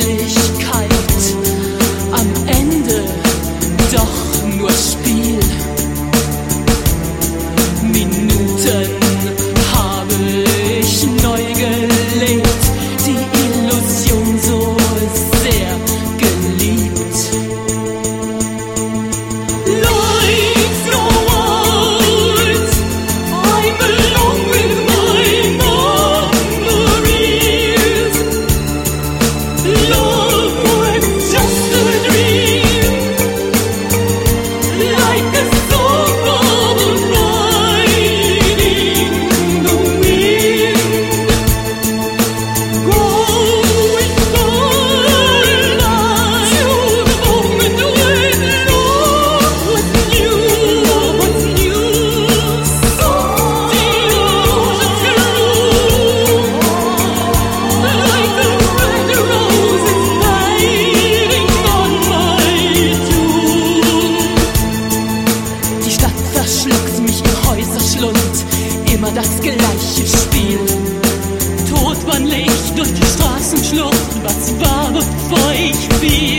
Wirklichkeit am Ende doch nur Spiel. Minuten habe ich neu gelebt, die Illusion so sehr geliebt. Life's no words, I'm alone with my memories. Love was just a dream, like a song of riding the wind, growing starlight to the moment when love was new, so the illusion grew, like a red rose is hiding on my tomb. Die Stadt verschluckt mich im Häuserschlund, immer das gleiche Spiel. Tod wandle ich durch die Straßenschlucht, was war bevor ich fiel.